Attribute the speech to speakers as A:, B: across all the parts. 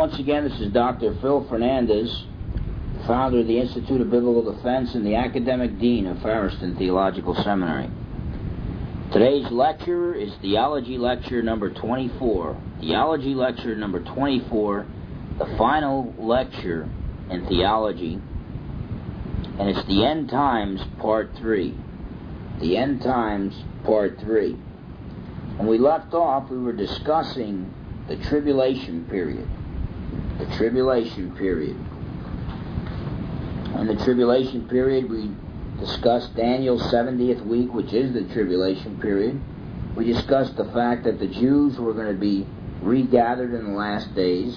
A: once again, this is Dr. Phil Fernandez, founder of the Institute of Biblical Defense and the academic dean of Farriston Theological Seminary. Today's lecture is Theology Lecture number 24. Theology Lecture number 24, the final lecture in theology, and it's the End Times Part 3. The End Times Part 3. When we left off, we were discussing the tribulation period. The tribulation period. In the tribulation period, we discussed Daniel's 70th week, which is the tribulation period. We discussed the fact that the Jews were going to be regathered in the last days.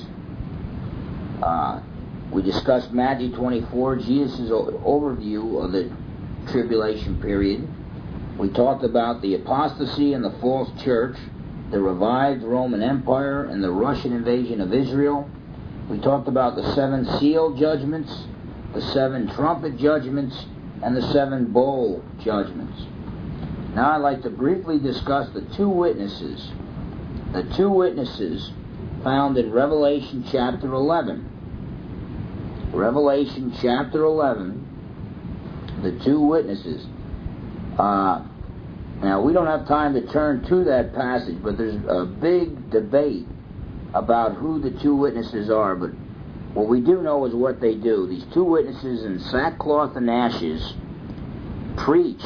A: We discussed Matthew 24, Jesus' overview of the tribulation period. We talked about the apostasy and the false church, the revived Roman Empire, and the Russian invasion of Israel. We talked about the 7 seal judgments, the 7 trumpet judgments, and the 7 bowl judgments. Now I'd like to briefly discuss the 2 witnesses. The 2 witnesses found in Revelation chapter 11. Revelation chapter 11, the 2 witnesses. Now, we don't have time to turn to that passage, but there's a big debate about who the 2 witnesses are. But what we do know is what they do. These 2 witnesses in sackcloth and ashes preach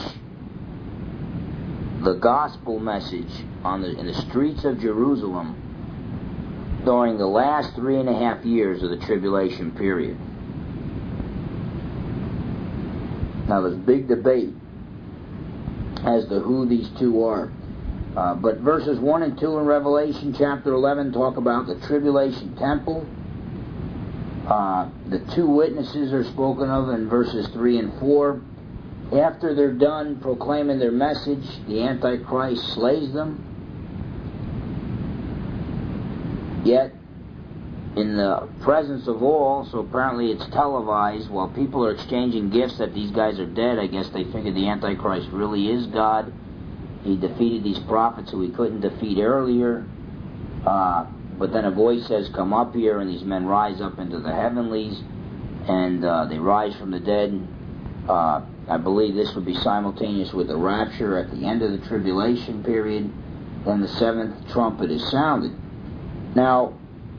A: the gospel message in the streets of Jerusalem during the last 3.5 years of the tribulation period. Now, there's big debate as to who these 2 are. But verses 1 and 2 in Revelation chapter 11 talk about the tribulation temple. The 2 witnesses are spoken of in verses 3 and 4. After they're done proclaiming their message, the Antichrist slays them. Yet, in the presence of all, so apparently it's televised, while people are exchanging gifts that these guys are dead, I guess they figured the Antichrist really is God. He defeated these prophets who he couldn't defeat earlier. But then a voice says, "Come up here," and these men rise up into the heavenlies, and they rise from the dead. I believe this would be simultaneous with the rapture at the end of the tribulation period. Then the 7th trumpet is sounded. Now,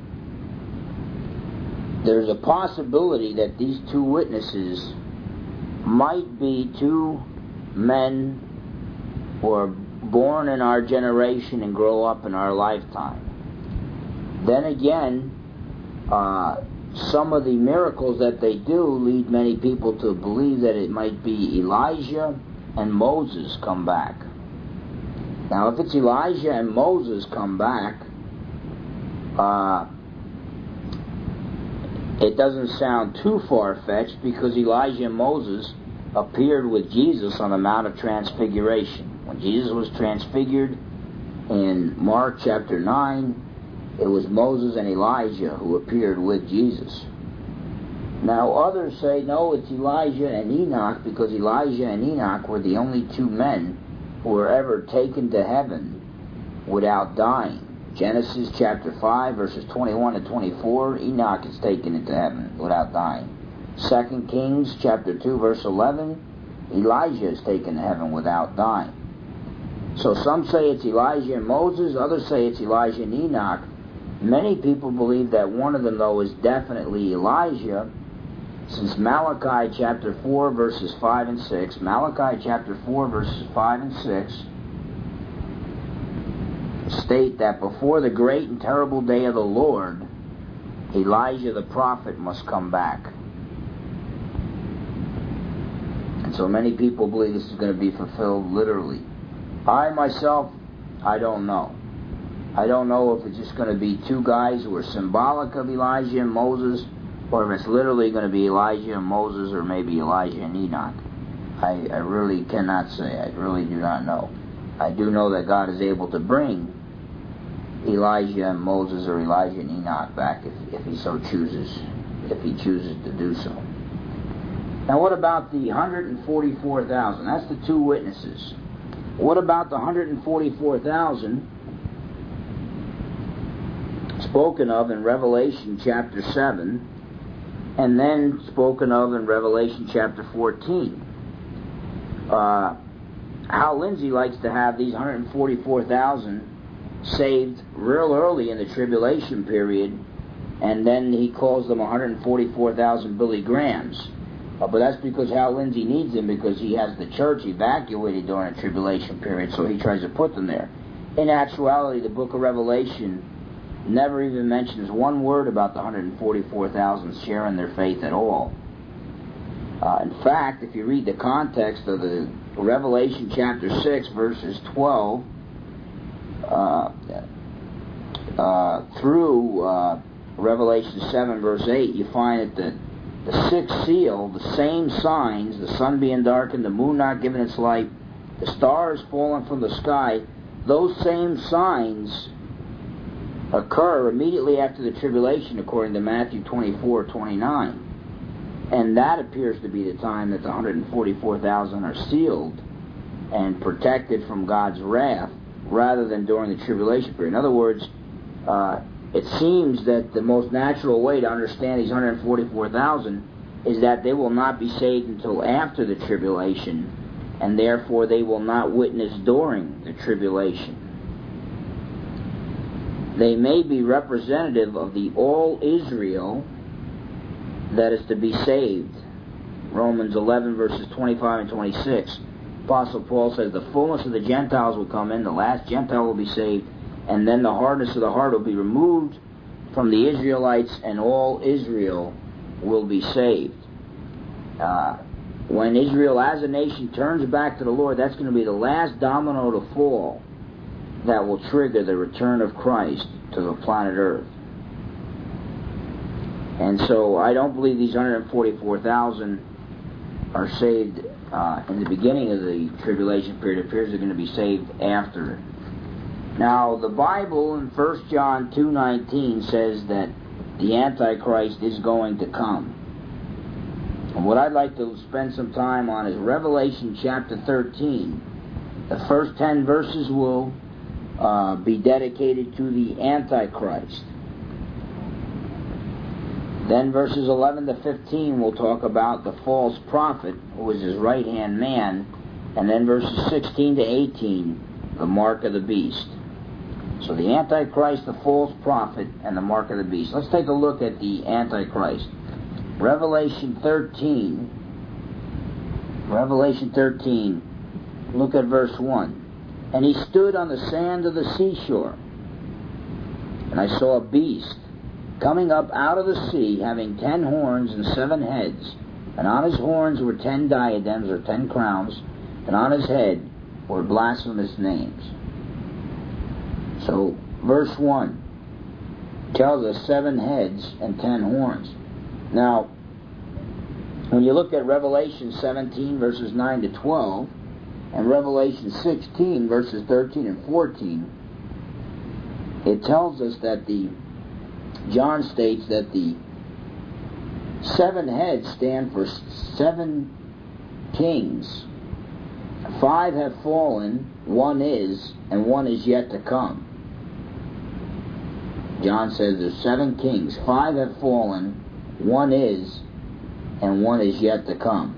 A: there's a possibility that these 2 witnesses might be 2 men who are born in our generation and grow up in our lifetime. Then again, some of the miracles that they do lead many people to believe that it might be Elijah and Moses come back. Now, if it's Elijah and Moses come back, it doesn't sound too far-fetched, because Elijah and Moses appeared with Jesus on the Mount of Transfiguration. When Jesus was transfigured in Mark chapter 9, it was Moses and Elijah who appeared with Jesus. Now others say, no, it's Elijah and Enoch, because Elijah and Enoch were the only 2 men who were ever taken to heaven without dying. Genesis chapter 5, verses 21 to 24, Enoch is taken into heaven without dying. 2 Kings chapter 2, verse 11, Elijah is taken to heaven without dying. So some say it's Elijah and Moses, others say it's Elijah and Enoch. Many people believe that one of them, though, is definitely Elijah, since Malachi chapter 4, verses 5 and 6, Malachi chapter 4, verses 5 and 6, state that before the great and terrible day of the Lord, Elijah the prophet must come back. And so many people believe this is going to be fulfilled literally. I myself, I don't know. I don't know if it's just going to be 2 guys who are symbolic of Elijah and Moses, or if it's literally going to be Elijah and Moses, or maybe Elijah and Enoch. I really cannot say. I really do not know. I do know that God is able to bring Elijah and Moses, or Elijah and Enoch back if he so chooses, if he chooses to do so. Now what about the 144,000? That's the 2 witnesses. What about the 144,000 spoken of in Revelation chapter 7, and then spoken of in Revelation chapter 14. Hal Lindsey likes to have these 144,000 saved real early in the tribulation period, and then he calls them 144,000 Billy Grahams. But that's because Hal Lindsey needs them, because he has the church evacuated during the tribulation period, so he tries to put them there. In actuality, the book of Revelation never even mentions one word about the 144,000 sharing their faith at all. In fact, if you read the context of the Revelation chapter 6, verses 12 through Revelation 7, verse 8, you find that the sixth seal, the same signs, the sun being darkened, the moon not giving its light, the stars falling from the sky, those same signs occur immediately after the tribulation, according to Matthew 24:29. And that appears to be the time that the 144,000 are sealed and protected from God's wrath, rather than during the tribulation period. In other words, it seems that the most natural way to understand these 144,000 is that they will not be saved until after the tribulation, and therefore they will not witness during the tribulation. They may be representative of the all Israel that is to be saved. Romans 11 verses 25 and 26. Apostle Paul says the fullness of the Gentiles will come in, the last Gentile will be saved, and then the hardness of the heart will be removed from the Israelites, and all Israel will be saved. When Israel as a nation turns back to the Lord, that's going to be the last domino to fall that will trigger the return of Christ to the planet Earth. And so I don't believe these 144,000 are saved in the beginning of the tribulation period. It appears they're going to be saved after it. Now, the Bible in 1 John 2:19 says that the Antichrist is going to come. And what I'd like to spend some time on is Revelation chapter 13. The first 10 verses will be dedicated to the Antichrist. Then verses 11 to 15 will talk about the false prophet, who is his right-hand man. And then verses 16 to 18, the mark of the beast. So the Antichrist, the false prophet, and the mark of the beast. Let's take a look at the Antichrist. Revelation 13. Revelation 13. Look at verse 1. And he stood on the sand of the seashore, and I saw a beast coming up out of the sea, having 10 horns and 7 heads, and on his horns were 10 diadems, or 10 crowns, and on his head were blasphemous names. So, verse 1 tells us 7 heads and 10 horns. Now, when you look at Revelation 17, verses 9 to 12, and Revelation 16, verses 13 and 14, it tells us that John states that the 7 heads stand for 7 kings. 5 have fallen, 1 is, and 1 is yet to come. John says there's 7 kings. 5 have fallen, 1 is, and 1 is yet to come.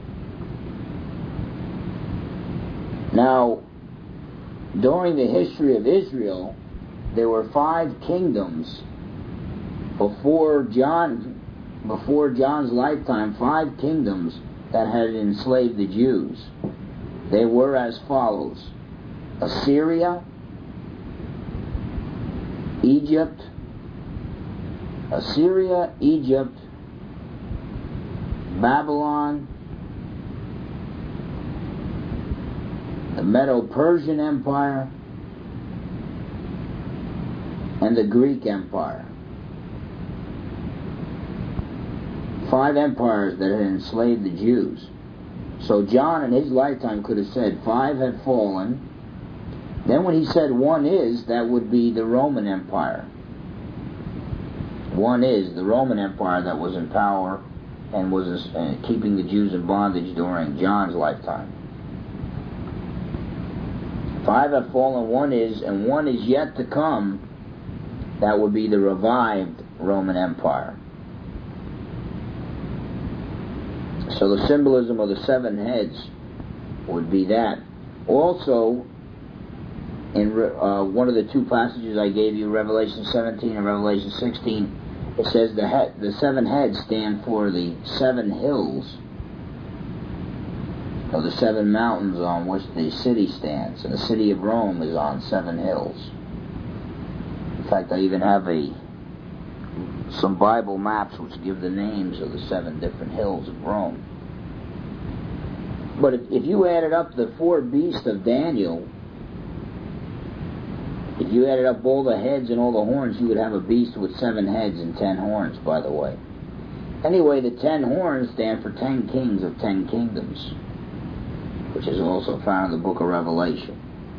A: Now, during the history of Israel, there were 5 kingdoms before John's lifetime, 5 kingdoms that had enslaved the Jews. They were as follows: Assyria, Egypt, Babylon, the Medo-Persian Empire, and the Greek Empire. 5 empires that had enslaved the Jews. So John in his lifetime could have said 5 had fallen. Then when he said 1 is, that would be the Roman Empire. 1 is the Roman Empire that was in power and was keeping the Jews in bondage during John's lifetime. 5 have fallen, 1 is, and 1 is yet to come That would be the revived Roman Empire. So the symbolism of the 7 heads would be that. Also, in one of the 2 passages I gave you, Revelation 17 and Revelation 16, it says the 7 heads stand for the 7 hills, or the 7 mountains on which the city stands. And the city of Rome is on 7 hills. In fact, I even have some Bible maps which give the names of the 7 different hills of Rome. But if you added up the 4 beasts of Daniel, if you added up all the heads and all the horns, you would have a beast with 7 heads and 10 horns, by the way. Anyway, the 10 horns stand for 10 kings of 10 kingdoms, which is also found in the book of Revelation.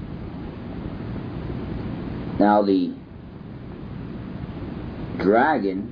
A: Now the dragon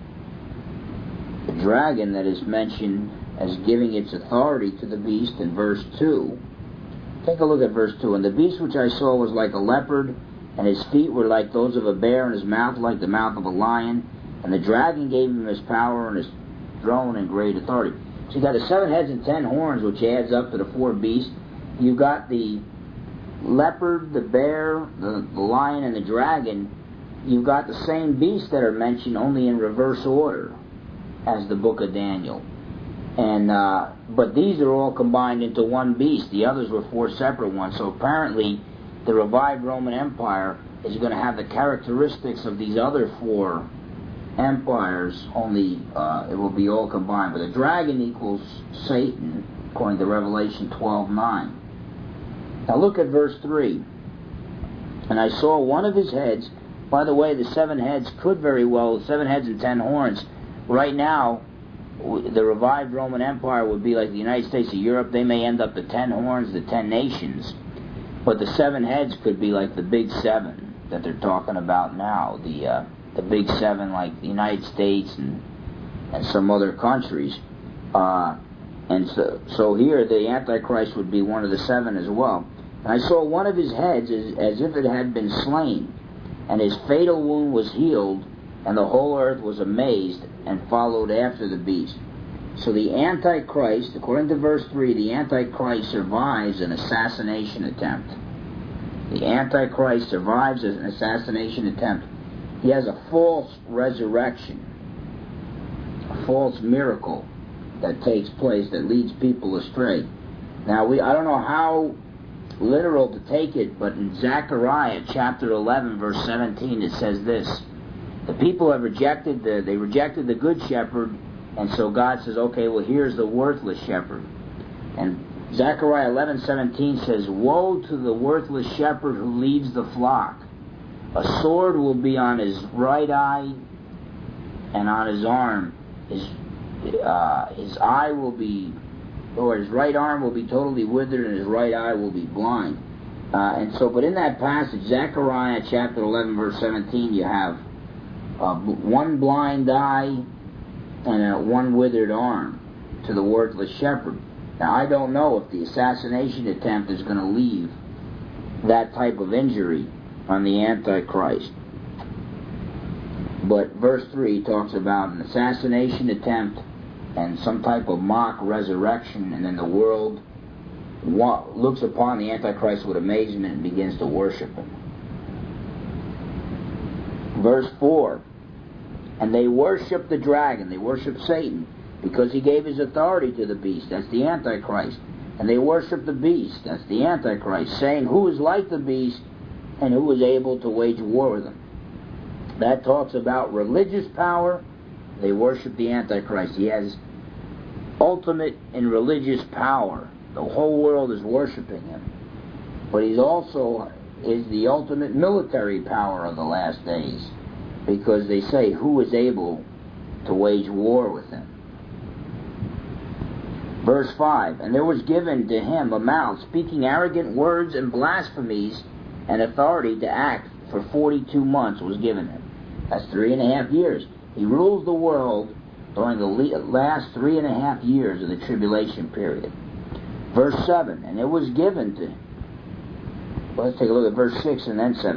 A: that is mentioned as giving its authority to the beast in verse 2. Take a look at verse 2. And the beast which I saw was like a leopard, and his feet were like those of a bear, and his mouth like the mouth of a lion. And the dragon gave him his power and his throne and great authority. So you got the 7 heads and 10 horns, which adds up to the 4 beasts. You've got the leopard, the bear, the lion, and the dragon. You've got the same beasts that are mentioned, only in reverse order as the book of Daniel. And but these are all combined into one beast. The others were 4 separate ones. So apparently the revived Roman Empire is going to have the characteristics of these other 4 empires, only it will be all combined. But the dragon equals Satan, according to Revelation 12:9. Now look at verse 3. And I saw one of his heads. By the way, the 7 heads could very well, 7 heads and 10 horns. Right now, the revived Roman Empire would be like the United States of Europe. They may end up the 10 horns, the 10 nations. But the 7 heads could be like the big 7 that they're talking about now. The big 7 like the United States and some other countries. And so here the Antichrist would be one of the 7 as well. And I saw one of his heads as if it had been slain, and his fatal wound was healed, and the whole earth was amazed and followed after the beast. So the Antichrist, according to verse 3, the Antichrist survives an assassination attempt. The Antichrist survives an assassination attempt. He has a false resurrection, a false miracle that takes place that leads people astray. Now, I don't know how literal to take it, but in Zechariah chapter 11, verse 17, it says this. The people have rejected the good shepherd, and so God says, okay, well, here's the worthless shepherd. And Zechariah 11:17 says, woe to the worthless shepherd who leads the flock. A sword will be on his right eye and on his arm. His eye will be, or his right arm will be totally withered, and his right eye will be blind. But in that passage, Zechariah chapter 11, verse 17, you have one blind eye and one withered arm to the worthless shepherd. Now, I don't know if the assassination attempt is going to leave that type of injury on the Antichrist. But verse 3 talks about an assassination attempt and some type of mock resurrection, and then the world looks upon the Antichrist with amazement and begins to worship him. Verse 4, and they worship the dragon, they worship Satan, because he gave his authority to the beast, that's the Antichrist. And they worship the beast, that's the Antichrist, saying, who is like the beast, and who is able to wage war with him. That talks about religious power. They worship the Antichrist. He has ultimate in religious power. The whole world is worshiping him. But he also is the ultimate military power of the last days, because they say, who is able to wage war with him? Verse 5, and there was given to him a mouth speaking arrogant words and blasphemies, and authority to act for 42 months was given him. That's 3.5 years. He rules the world during the last 3.5 years of the tribulation period. Verse 7, and it was given to him. Let's take a look at verse 6 and then 7.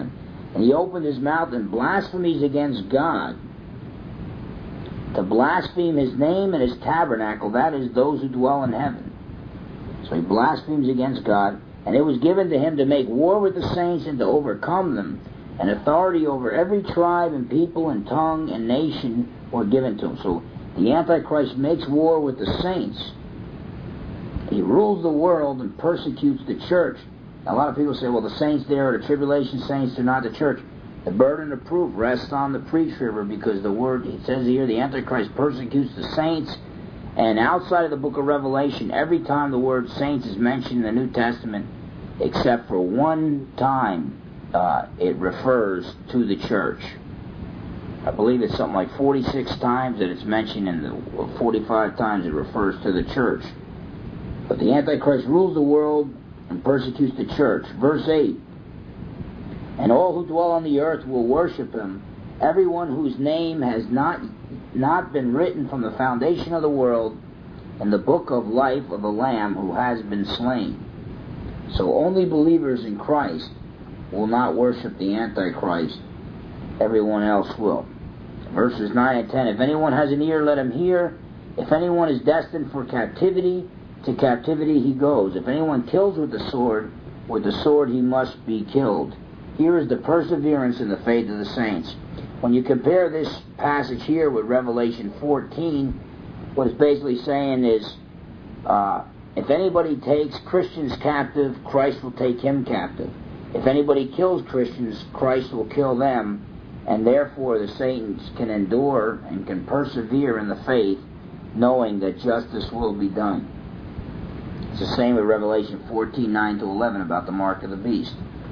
A: And he opened his mouth in blasphemies against God, to blaspheme his name and his tabernacle, that is, those who dwell in heaven. So he blasphemes against God, and it was given to him to make war with the saints and to overcome them, and authority over every tribe and people and tongue and nation were given to him. So the Antichrist makes war with the saints. He rules the world and persecutes the church. Now, a lot of people say, well, the saints there are the tribulation saints, they're not the church. The burden of proof rests on the pre-tribber, because the word, it says here, the Antichrist persecutes the saints. And outside of the book of Revelation, every time the word saints is mentioned in the New Testament, except for one time, it refers to the church. I believe it's something like 46 times that it's mentioned, and 45 times it refers to the church. But the Antichrist rules the world and persecutes the church. Verse 8, and all who dwell on the earth will worship him, everyone whose name has not been written from the foundation of the world in the book of life of the Lamb who has been slain. So only believers in Christ will not worship the Antichrist. Everyone else will. Verses 9 and 10, if anyone has an ear, let him hear. If anyone is destined for captivity, to captivity he goes. If anyone kills with the sword he must be killed. Here is the perseverance in the faith of the saints. When you compare this passage here with Revelation 14, what it's basically saying is, if anybody takes Christians captive, Christ will take him captive. If anybody kills Christians, Christ will kill them, and therefore the saints can endure and can persevere in the faith, knowing that justice will be done. It's the same with Revelation 14, 9 to 11 about the mark of the beast.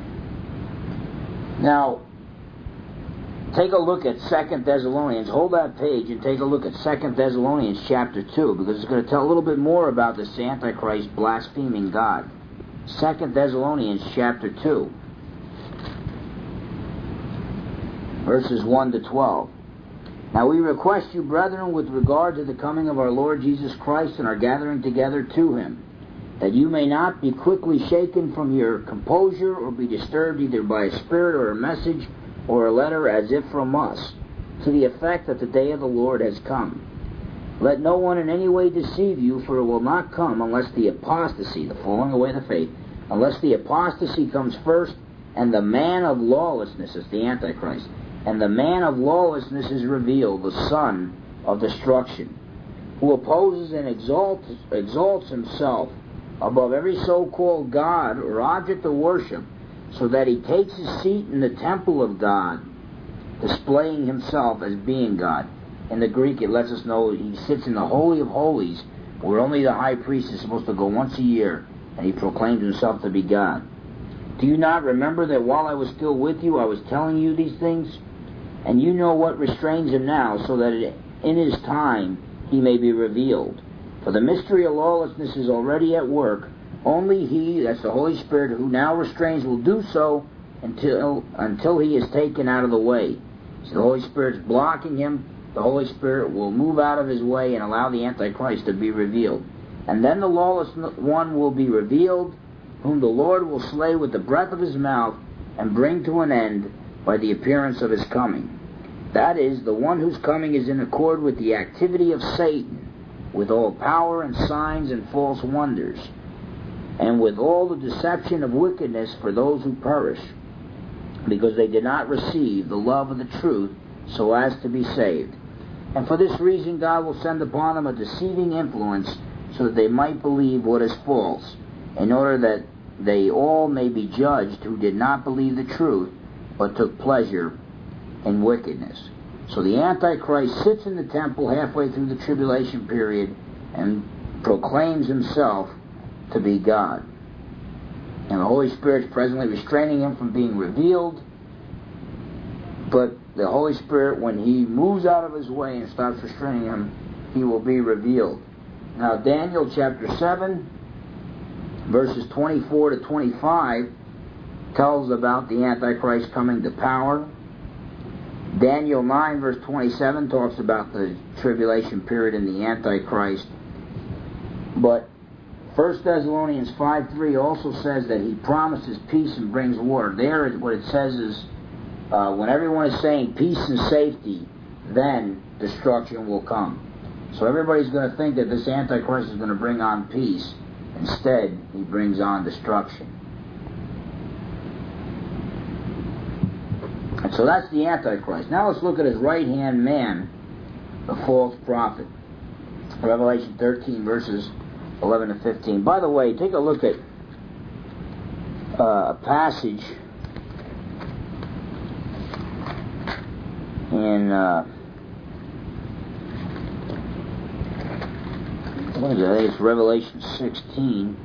A: Now, take a look at 2 Thessalonians. Hold that page and take a look at 2 Thessalonians chapter 2, because it's going to tell a little bit more about this Antichrist blaspheming God. 2 Thessalonians chapter 2, verses 1 to 12. Now we request you, brethren, with regard to the coming of our Lord Jesus Christ and our gathering together to him, that you may not be quickly shaken from your composure or be disturbed either by a spirit or a message or a letter as if from us, to the effect that the day of the Lord has come. Let no one in any way deceive you, for it will not come unless the apostasy, the falling away of the faith, unless the apostasy comes first, and the man of lawlessness is the Antichrist, and the man of lawlessness is revealed, the son of destruction, who opposes and exalts himself above every so-called God or object of worship, so that he takes his seat in the temple of God, displaying himself as being God. In the Greek, it lets us know he sits in the Holy of Holies, where only the high priest is supposed to go once a year, and he proclaims himself to be God. Do you not remember that while I was still with you, I was telling you these things? And you know what restrains him now, so that in his time he may be revealed. For the mystery of lawlessness is already at work. Only he, that's the Holy Spirit, who now restrains, will do so until he is taken out of the way. So the Holy Spirit's blocking him. The Holy Spirit will move out of his way and allow the Antichrist to be revealed. And then the lawless one will be revealed, whom the Lord will slay with the breath of his mouth and bring to an end by the appearance of his coming. That is, the one whose coming is in accord with the activity of Satan, with all power and signs and false wonders, and with all the deception of wickedness for those who perish, because they did not receive the love of the truth so as to be saved. And for this reason God will send upon them a deceiving influence, so that they might believe what is false, in order that they all may be judged who did not believe the truth, but took pleasure in wickedness. So the Antichrist sits in the temple halfway through the tribulation period and proclaims himself to be God. And the Holy Spirit is presently restraining him from being revealed. But the Holy Spirit, when he moves out of his way and stops restraining him, he will be revealed. Now Daniel chapter 7, verses 24 to 25, tells about the Antichrist coming to power. Daniel 9, verse 27, talks about the tribulation period and the Antichrist. But 1 Thessalonians 5:3 also says that he promises peace and brings war. There, what it says is When everyone is saying peace and safety, then destruction will come. So everybody's going to think that this Antichrist is going to bring on peace. Instead, he brings on destruction. And so that's the Antichrist. Now let's look at his right-hand man, the false prophet. Revelation 13, verses 11 to 15. By the way, take a look at a passage in what is it? I think it's Revelation 16.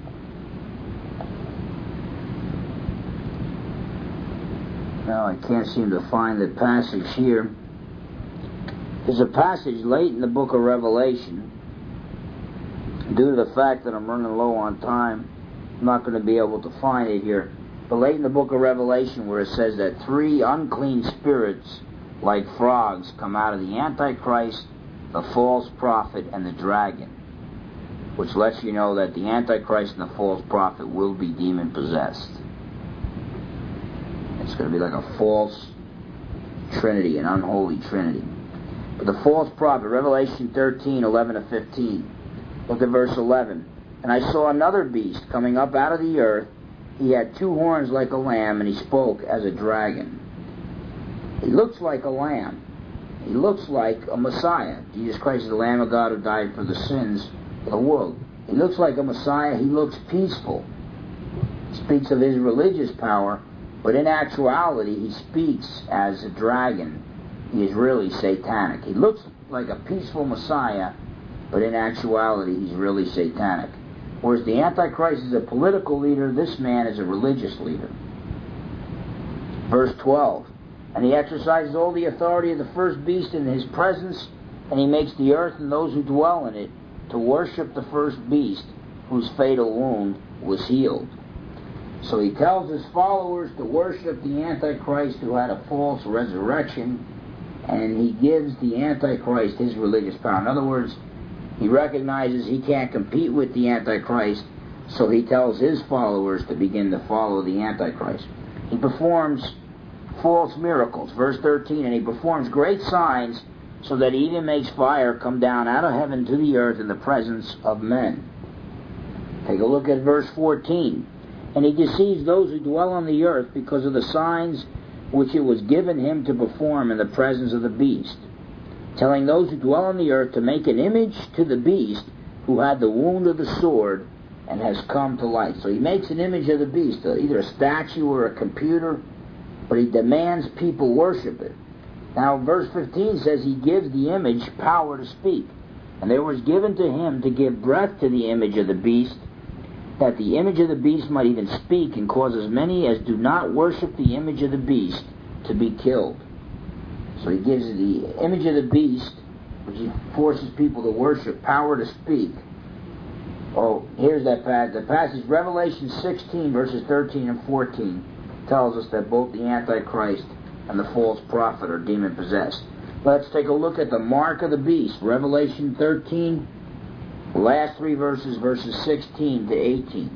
A: Now I can't seem to find the passage here. There's a passage late in the book of Revelation. Due to the fact that I'm running low on time, I'm not going to be able to find it here. But late in the book of Revelation, where it says that 3 unclean spirits like frogs come out of the Antichrist, the false prophet, and the dragon, which lets you know that the Antichrist and the false prophet will be demon-possessed. It's going to be like a false trinity, an unholy trinity. But the false prophet, Revelation 13, 11 to 15. Look at verse 11. And I saw another beast coming up out of the earth. He had 2 horns like a lamb, and he spoke as a dragon. He looks like a lamb. He looks like a Messiah. Jesus Christ is the Lamb of God who died for the sins of the world. He looks like a Messiah. He looks peaceful. He speaks of his religious power, but in actuality, he speaks as a dragon. He is really satanic. He looks like a peaceful Messiah, but in actuality, he's really satanic. Whereas the Antichrist is a political leader, this man is a religious leader. Verse 12. And he exercises all the authority of the first beast in his presence, and he makes the earth and those who dwell in it to worship the first beast, whose fatal wound was healed. So he tells his followers to worship the Antichrist, who had a false resurrection, and he gives the Antichrist his religious power. In other words, he recognizes he can't compete with the Antichrist, so he tells his followers to begin to follow the Antichrist. He performs false miracles. Verse 13, and he performs great signs, so that he even makes fire come down out of heaven to the earth in the presence of men. Take a look at verse 14. And he deceives those who dwell on the earth because of the signs which it was given him to perform in the presence of the beast, telling those who dwell on the earth to make an image to the beast who had the wound of the sword and has come to life. So he makes an image of the beast, either a statue or a computer, but he demands people worship it. Now verse 15 says he gives the image power to speak. And there was given to him to give breath to the image of the beast, that the image of the beast might even speak, and cause as many as do not worship the image of the beast to be killed. So he gives the image of the beast, which he forces people to worship, power to speak. Oh, here's that passage. The passage, Revelation 16, verses 13 and 14, tells us that both the Antichrist and the false prophet are demon-possessed. Let's take a look at the mark of the beast. Revelation 13, the last 3 verses, verses 16 to 18.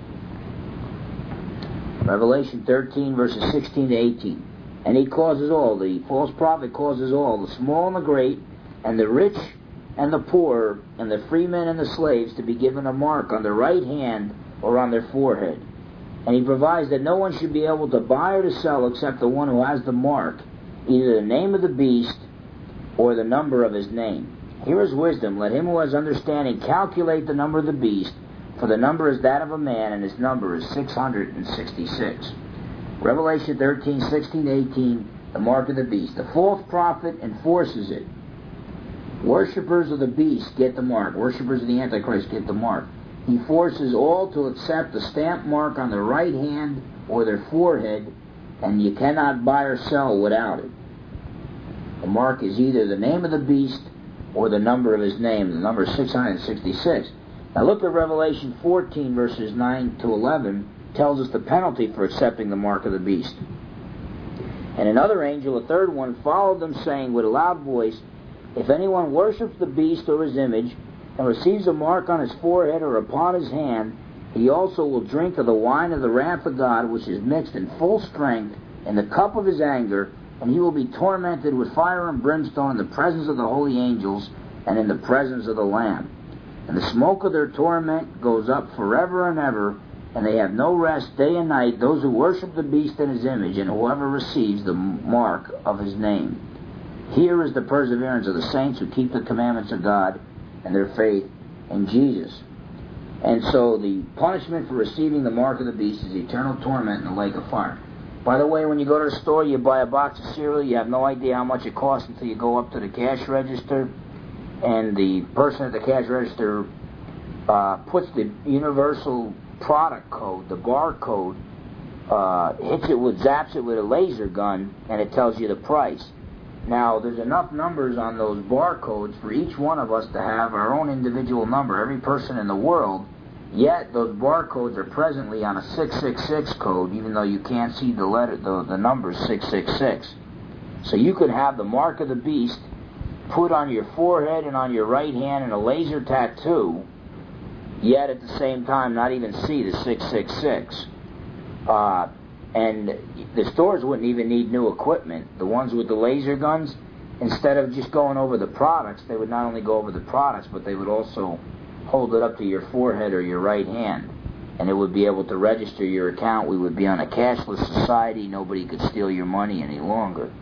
A: Revelation 13, verses 16 to 18. And he causes all, the false prophet causes all, the small and the great, and the rich and the poor, and the freemen and the slaves, to be given a mark on their right hand or on their forehead. And he provides that no one should be able to buy or to sell except the one who has the mark, either the name of the beast or the number of his name. Here is wisdom. Let him who has understanding calculate the number of the beast, for the number is that of a man, and his number is 666. Revelation 13, 16 to 18, the mark of the beast. The false prophet enforces it. Worshippers of the beast get the mark. Worshippers of the Antichrist get the mark. He forces all to accept the stamp mark on their right hand or their forehead, and you cannot buy or sell without it. The mark is either the name of the beast or the number of his name. The number is 666. Now look at Revelation 14, verses 9 to 11. Tells us the penalty for accepting the mark of the beast. And another angel, a third one, followed them, saying with a loud voice, if anyone worships the beast or his image, and receives a mark on his forehead or upon his hand, he also will drink of the wine of the wrath of God, which is mixed in full strength in the cup of his anger, and he will be tormented with fire and brimstone in the presence of the holy angels and in the presence of the Lamb. And the smoke of their torment goes up forever and ever, and they have no rest day and night, those who worship the beast and his image, and whoever receives the mark of his name. Here is the perseverance of the saints who keep the commandments of God and their faith in Jesus. And so the punishment for receiving the mark of the beast is eternal torment in the lake of fire. By the way, when you go to the store, you buy a box of cereal, you have no idea how much it costs until you go up to the cash register, and the person at the cash register puts the universal product code, the barcode, zaps it with a laser gun, and it tells you the price. Now, there's enough numbers on those barcodes for each one of us to have our own individual number, every person in the world, yet those barcodes are presently on a 666 code, even though you can't see the number 666. So you could have the mark of the beast put on your forehead and on your right hand in a laser tattoo, yet at the same time not even see the 666. And the stores wouldn't even need new equipment. The ones with the laser guns, instead of just going over the products, they would not only go over the products, but they would also hold it up to your forehead or your right hand. And it would be able to register your account. We would be on a cashless society. Nobody could steal your money any longer.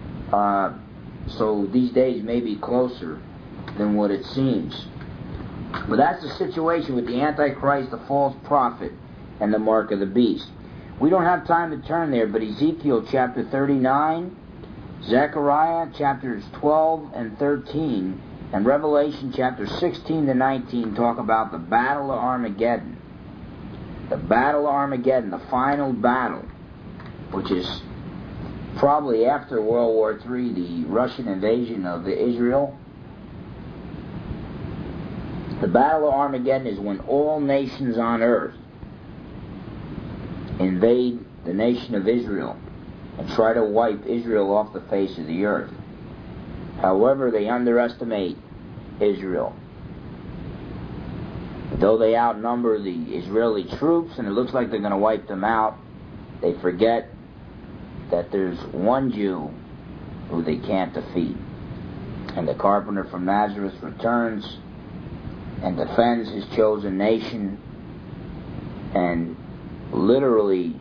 A: So these days may be closer than what it seems. But that's the situation with the Antichrist, the false prophet, and the mark of the beast. We don't have time to turn there, but Ezekiel chapter 39, Zechariah chapters 12 and 13, and Revelation chapter 16 to 19 talk about the Battle of Armageddon. The Battle of Armageddon, the final battle, which is probably after World War III, the Russian invasion of Israel. The Battle of Armageddon is when all nations on earth invade the nation of Israel and try to wipe Israel off the face of the earth. However, they underestimate Israel. Though they outnumber the Israeli troops and it looks like they're going to wipe them out, they forget that there's one Jew who they can't defeat. And the carpenter from Nazareth returns and defends his chosen nation and literally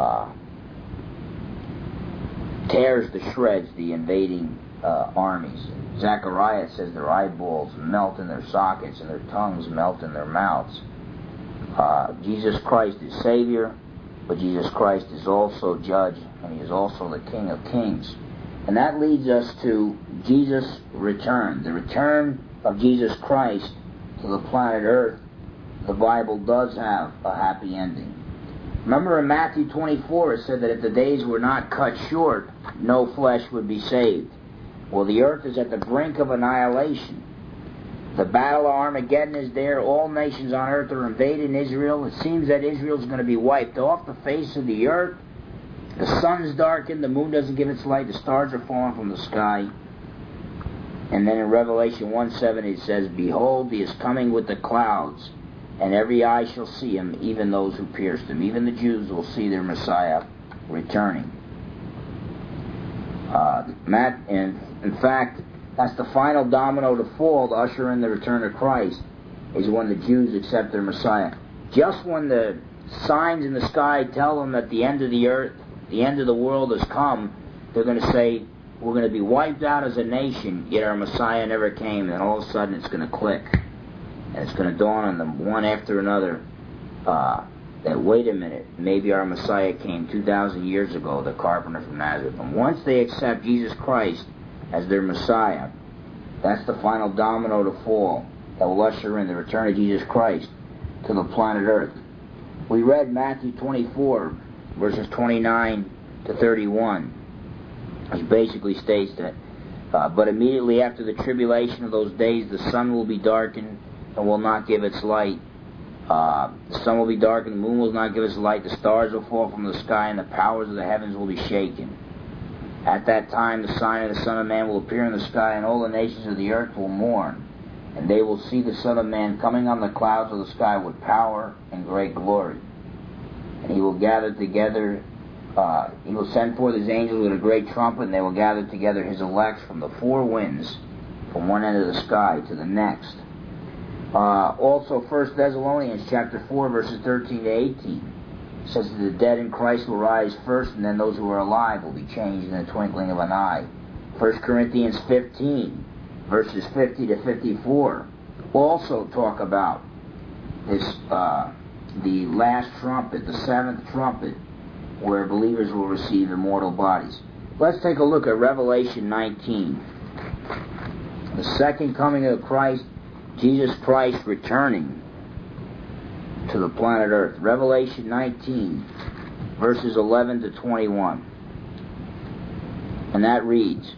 A: tears to shreds the invading armies. Zechariah says their eyeballs melt in their sockets and their tongues melt in their mouths. Jesus Christ is Savior, but Jesus Christ is also Judge, and He is also the King of Kings. And that leads us to Jesus' return. The return of Jesus Christ to the planet Earth, the Bible does have a happy ending. Remember in Matthew 24 it said that if the days were not cut short, no flesh would be saved. Well, the earth is at the brink of annihilation. The Battle of Armageddon is there. All nations on earth are invading Israel. It seems that Israel is going to be wiped off the face of the earth. The sun's darkened, the moon doesn't give its light, the stars are falling from the sky. And then in Revelation 1:7 it says, "Behold, He is coming with the clouds, and every eye shall see Him, even those who pierced Him." Even the Jews will see their Messiah returning. In fact, that's the final domino to fall to usher in the return of Christ, is when the Jews accept their Messiah. Just when the signs in the sky tell them that the end of the earth, the end of the world has come, they're going to say, we're going to be wiped out as a nation, yet our Messiah never came. And all of a sudden it's going to click. And it's going to dawn on them one after another that, wait a minute, maybe our Messiah came 2,000 years ago, the carpenter from Nazareth. And once they accept Jesus Christ as their Messiah, that's the final domino to fall that will usher in the return of Jesus Christ to the planet Earth. We read Matthew 24, verses 29 to 31, which basically states that, but immediately after the tribulation of those days, the sun will be darkened and will not give its light. The sun will be darkened, the moon will not give its light, the stars will fall from the sky, and the powers of the heavens will be shaken. At that time the sign of the Son of Man will appear in the sky, and all the nations of the earth will mourn. And they will see the Son of Man coming on the clouds of the sky with power and great glory. And He will gather together He will send forth his angels with a great trumpet, and they will gather together his elect from the four winds, from one end of the sky to the next. Also, 1 Thessalonians chapter 4, verses 13 to 18 says that the dead in Christ will rise first, and then those who are alive will be changed in the twinkling of an eye. 1 Corinthians 15, verses 50 to 54 also talk about this, the last trumpet, the seventh trumpet, where believers will receive immortal bodies. Let's take a look at Revelation 19. The second coming of Christ, Jesus Christ returning to the planet Earth. Revelation 19, verses 11 to 21. And that reads,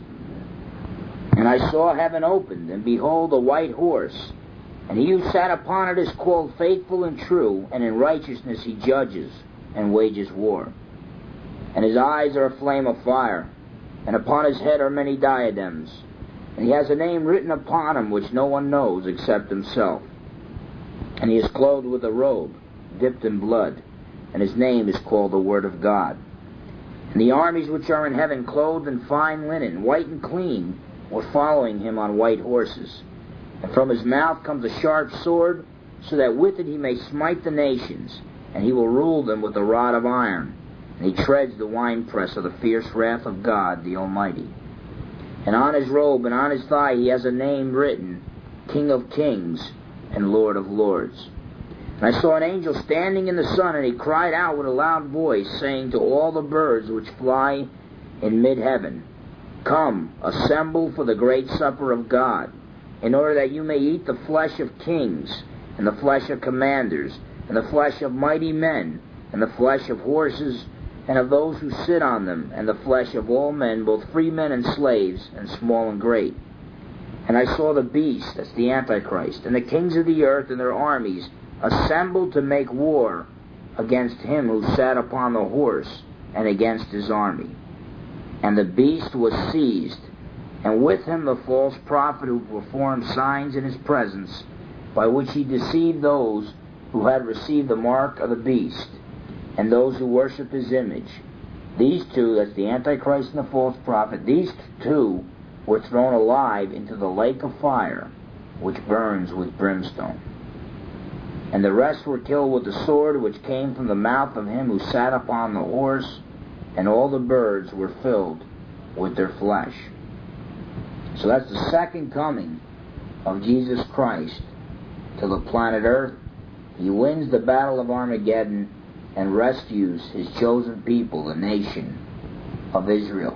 A: "And I saw heaven opened, and behold, a white horse, and he who sat upon it is called Faithful and True, and in righteousness he judges and wages war. And his eyes are a flame of fire, and upon his head are many diadems. And he has a name written upon him which no one knows except himself. And he is clothed with a robe dipped in blood, and his name is called the Word of God. And the armies which are in heaven, clothed in fine linen, white and clean, were following him on white horses. And from his mouth comes a sharp sword, so that with it he may smite the nations, and he will rule them with a rod of iron. And he treads the winepress of the fierce wrath of God the Almighty. And on his robe and on his thigh he has a name written, King of Kings and Lord of Lords. And I saw an angel standing in the sun, and he cried out with a loud voice, saying to all the birds which fly in mid-heaven, Come, assemble for the great supper of God, in order that you may eat the flesh of kings, and the flesh of commanders, and the flesh of mighty men, and the flesh of horses, and of those who sit on them, and the flesh of all men, both free men and slaves, and small and great. And I saw the beast," that's the Antichrist, "and the kings of the earth and their armies assembled to make war against him who sat upon the horse and against his army. And the beast was seized, and with him the false prophet who performed signs in his presence, by which he deceived those who had received the mark of the beast, and those who worship his image. These two," that's the Antichrist and the false prophet, "these two were thrown alive into the lake of fire, which burns with brimstone. And the rest were killed with the sword which came from the mouth of him who sat upon the horse, and all the birds were filled with their flesh." So that's the second coming of Jesus Christ to the planet Earth. He wins the battle of Armageddon and rescues his chosen people, the nation of Israel.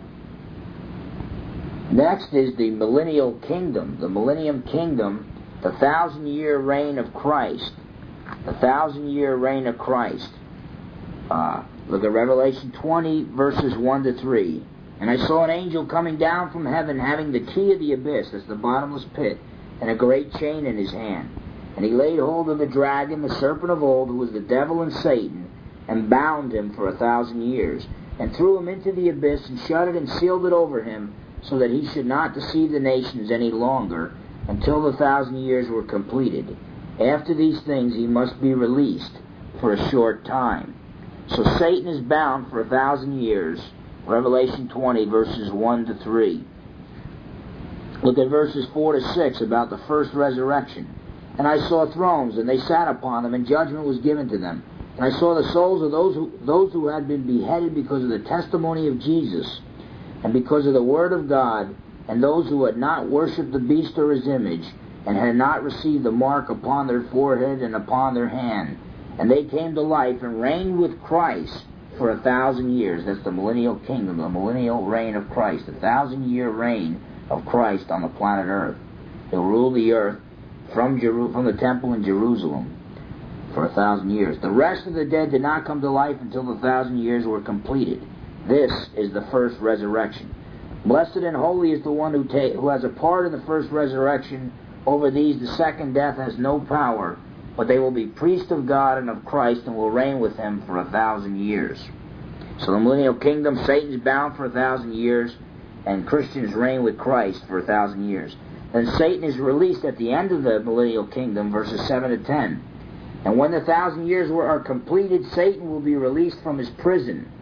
A: Next is the millennial kingdom, the millennium kingdom, the 1,000-year reign of Christ. The 1,000-year reign of Christ. Look at Revelation 20, verses 1 to 3. "And I saw an angel coming down from heaven, having the key of the abyss," that's the bottomless pit, "and a great chain in his hand. And he laid hold of the dragon, the serpent of old, who was the devil and Satan, and bound him for 1,000 years, and threw him into the abyss, and shut it and sealed it over him, so that he should not deceive the nations any longer, until the 1,000 years were completed. After these things he must be released for a short time." So Satan is bound for 1,000 years. Revelation 20, verses 1 to 3. Look at verses 4 to 6 about the first resurrection. "And I saw thrones, and they sat upon them, and judgment was given to them. And I saw the souls of those who had been beheaded because of the testimony of Jesus, and because of the word of God, and those who had not worshipped the beast or his image, and had not received the mark upon their forehead and upon their hand. And they came to life and reigned with Christ for 1,000 years. That's the millennial kingdom, the millennial reign of Christ, the 1,000-year reign of Christ on the planet Earth. He'll rule the earth from the temple in Jerusalem for 1,000 years. The rest of the dead did not come to life until the 1,000 years were completed. This is the first resurrection. Blessed and holy is the one who has a part in the first resurrection. Over these the second death has no power, but they will be priests of God and of Christ, and will reign with him for 1,000 years. So the millennial kingdom, Satan's bound for 1,000 years, and Christians reign with Christ for 1,000 years. Then Satan is released at the end of the millennial kingdom, verses 7 to 10. "And when the 1,000 years are completed, Satan will be released from his prison,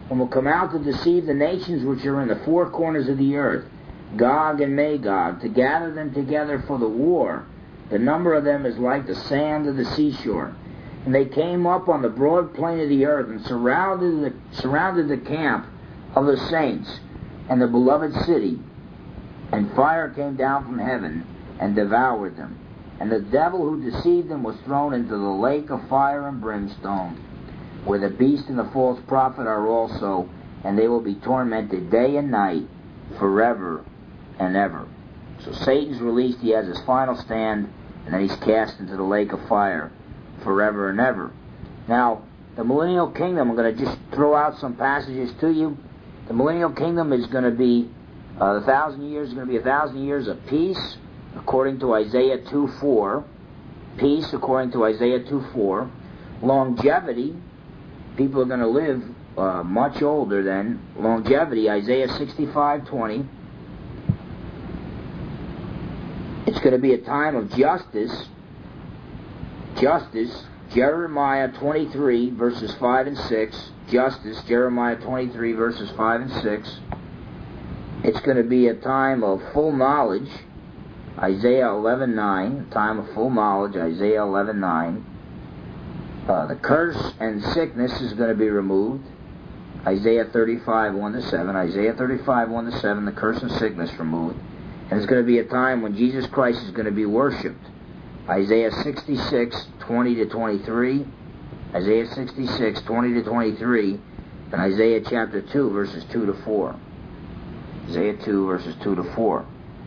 A: and will come out to deceive the nations which are in the four corners of the earth, Gog and Magog, to gather them together for the war. The number of them is like the sand of the seashore. And they came up on the broad plain of the earth and surrounded the camp of the saints and the beloved city. And fire came down from heaven and devoured them. And the devil who deceived them was thrown into the lake of fire and brimstone, where the beast and the false prophet are also, and they will be tormented day and night forever and ever. So Satan's released, he has his final stand, and then he's cast into the lake of fire forever and ever. Now, the millennial kingdom, I'm going to just throw out some passages to you. The millennial kingdom is going to be, the 1,000 years is going to be 1,000 years of peace, according to Isaiah 2:4. Peace, according to Isaiah 2:4. Longevity, people are going to live much older than. Longevity, Isaiah 65:20. It's going to be a time of justice. Justice, Jeremiah 23, verses 5 and 6. Justice, Jeremiah 23, verses 5 and 6. It's going to be a time of full knowledge, Isaiah 11:9. Time of full knowledge, Isaiah 11:9. The curse and sickness is going to be removed, Isaiah 35:1-7. Isaiah 35:1-7, the curse and sickness removed. And it's going to be a time when Jesus Christ is going to be worshipped. Isaiah 66:20-23, Isaiah 66:20-23, and Isaiah chapter 2, verses 2-4. Isaiah 2, verses 2-4.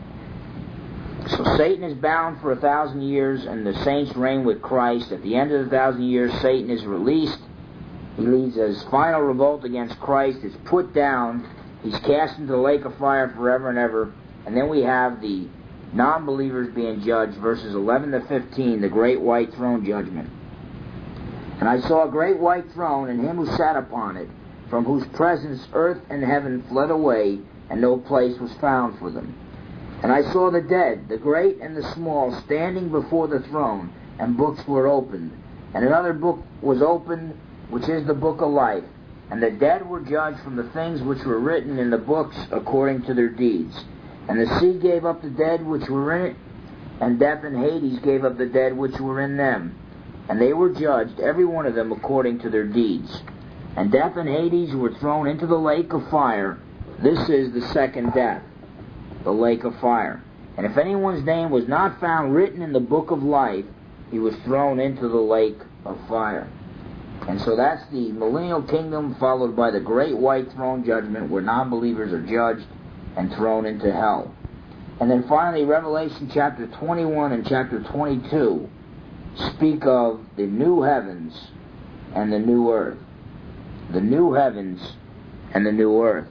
A: So Satan is bound for 1,000 years, and the saints reign with Christ. At the end of the 1,000 years, Satan is released. He leads his final revolt against Christ. Is put down. He's cast into the lake of fire forever and ever. And then we have the non-believers being judged, verses 11-15, the great white throne judgment. And I saw a great white throne, and him who sat upon it, from whose presence earth and heaven fled away, and no place was found for them. And I saw the dead, the great and the small, standing before the throne, and books were opened. And another book was opened, which is the book of life. And the dead were judged from the things which were written in the books according to their deeds. And the sea gave up the dead which were in it, and death and Hades gave up the dead which were in them. And they were judged, every one of them according to their deeds. And death and Hades were thrown into the lake of fire. This is the second death, the lake of fire. And if anyone's name was not found written in the book of life, he was thrown into the lake of fire. And so that's the millennial kingdom, followed by the great white throne judgment, where non-believers are judged and thrown into hell. And then finally, Revelation chapter 21 and chapter 22 speak of the new heavens and the new earth. The new heavens and the new earth.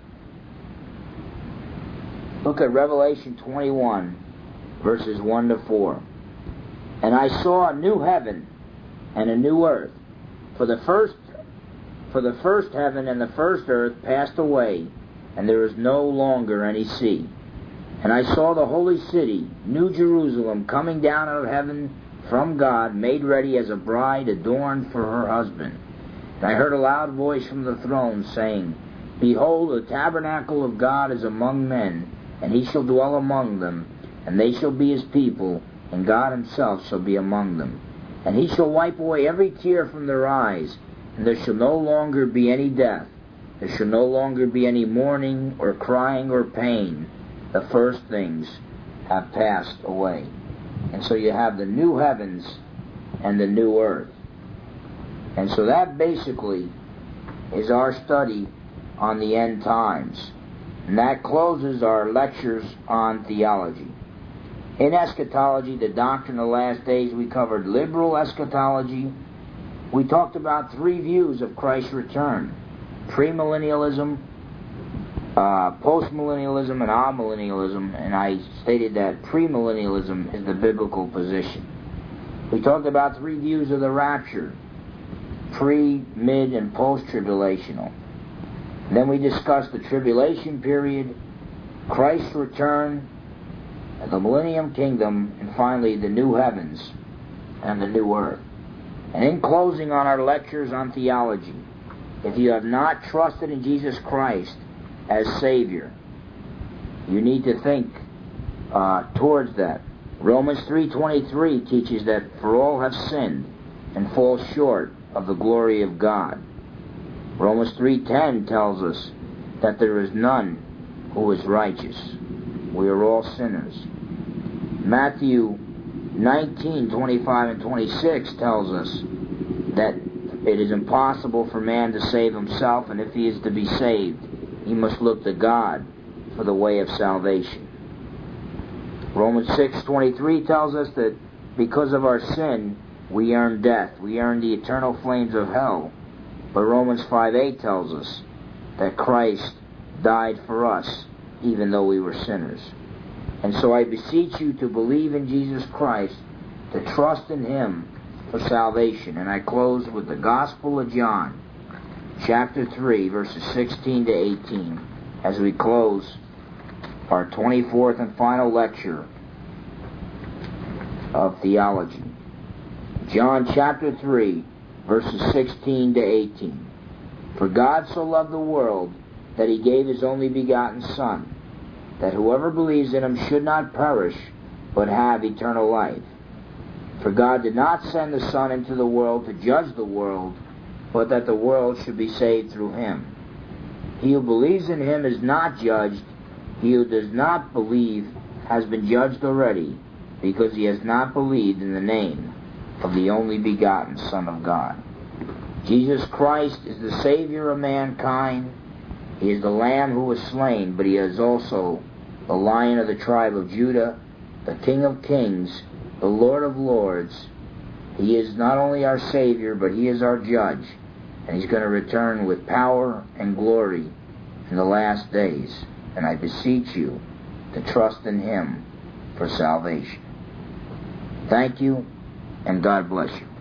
A: Look at Revelation 21, verses 1-4. And I saw a new heaven and a new earth. For the first heaven and the first earth passed away, and there is no longer any sea. And I saw the holy city, New Jerusalem, coming down out of heaven from God, made ready as a bride adorned for her husband. And I heard a loud voice from the throne saying, Behold, the tabernacle of God is among men, and he shall dwell among them, and they shall be his people, and God himself shall be among them. And he shall wipe away every tear from their eyes, and there shall no longer be any death. There shall no longer be any mourning, or crying, or pain. The first things have passed away. And so you have the new heavens and the new earth. And so that basically is our study on the end times. And that closes our lectures on theology. In eschatology, the doctrine of the last days, we covered liberal eschatology. We talked about three views of Christ's return: premillennialism, postmillennialism, and amillennialism. And I stated that premillennialism is the biblical position. We talked about three views of the rapture: pre, mid, and post-tribulational. Then we discussed the tribulation period, Christ's return, the millennium kingdom, and finally the new heavens and the new earth. And in closing on our lectures on theology, If you have not trusted in Jesus Christ as Savior, you need to think towards that. Romans 3:23 teaches that for all have sinned and fall short of the glory of God. Romans 3:10 tells us that there is none who is righteous. We are all sinners. Matthew 19:25 and 26 tells us that it is impossible for man to save himself, and if he is to be saved, he must look to God for the way of salvation. Romans 6:23 tells us that because of our sin, we earn death. We earn the eternal flames of hell. But Romans 5:8 tells us that Christ died for us, even though we were sinners. And so I beseech you to believe in Jesus Christ, to trust in Him for salvation. And I close with the Gospel of John, chapter 3, verses 16 to 18, as we close our 24th and final lecture of theology. John chapter 3, verses 16 to 18. For God so loved the world that He gave His only begotten Son, that whoever believes in Him should not perish, but have eternal life. For God did not send the Son into the world to judge the world, but that the world should be saved through Him. He who believes in Him is not judged. He who does not believe has been judged already, because he has not believed in the name of the only begotten Son of God. Jesus Christ is the Savior of mankind. He is the Lamb who was slain, but He is also the Lion of the tribe of Judah, the King of kings, the Lord of lords. He is not only our Savior, but He is our Judge, and He's going to return with power and glory in the last days. And I beseech you to trust in Him for salvation. Thank you, and God bless you.